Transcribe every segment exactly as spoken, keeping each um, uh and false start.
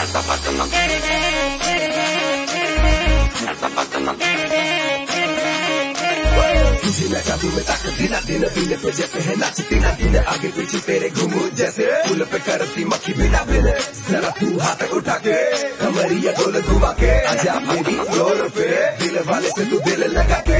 में ताकत दिला दिन पीने पे जैसे है नाचती ना दिन आगे पीछे तेरे घूमू जैसे फूल पे करती मक्खी बिना बिन जरा तू हाथ उठा के कमरिया गोल घुमा के आजा मेरी फ्लोर पे दिल वाले से तू दिल लगा के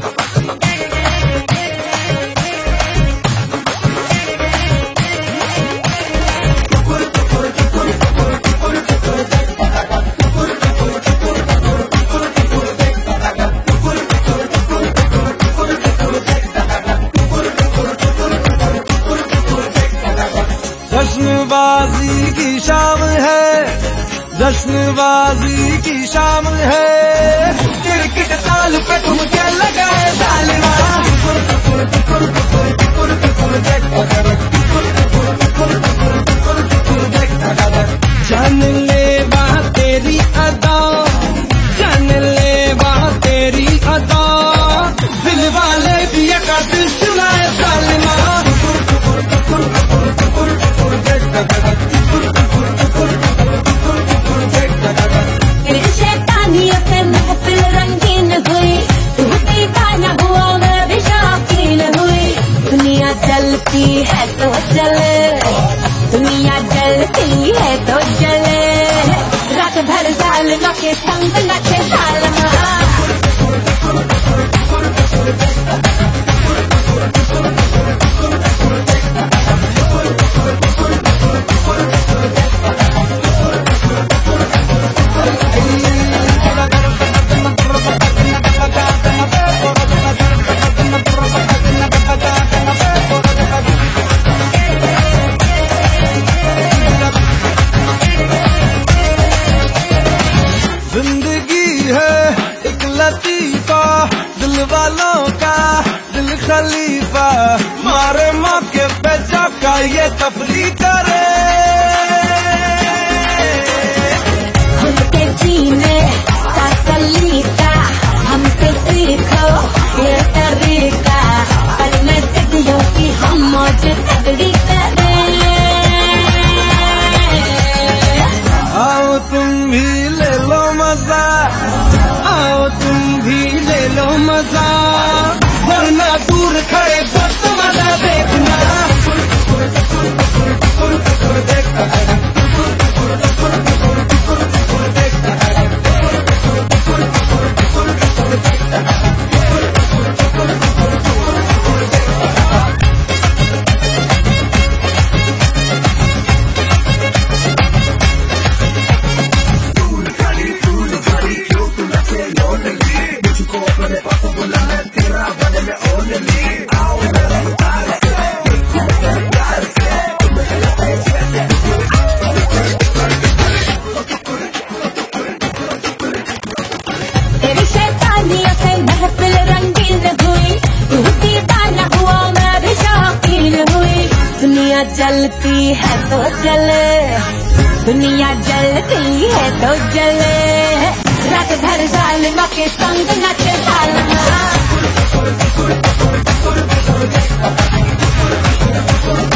जश्नबाजी की शाम है, जश्नबाजी की शाम है, क्रिकेट ताल पे तुम क्या लगाए सालिमा जान ले वहाँ तेरी अदा, जान ले वहाँ तेरी अदा, दिल वाले दिया का दिल सुनाए सालिमा शैतानियों से महफिल रंगीन हुई, तू दीवाना हुआ मैं भी शौकीन हुई। दुनिया जलती है तो जले, दुनिया जलती है तो जले, रात भर सालिमा के संग नचे सालिमा लतीफा दिल वालों का दिल खलीफा मारे मौके पे जाका ये तफरी करे हमसे जीने का सलीका, हमसे सीखो ये तरीका, पर मैं सदियों की हम मौज तगड़ी करें। आओ तुम भी ले लो मजा, आओ तुम भी ले लो मजा, वरना दूर खड़े वक्त मजा देखना महफिल रंगीन हुई, तू दीवाना हुआ मैं भी शौकीन हुई। दुनिया जलती है तो जले, दुनिया जलती है तो जले, रात भर सालिमा के संग नचे सालिमा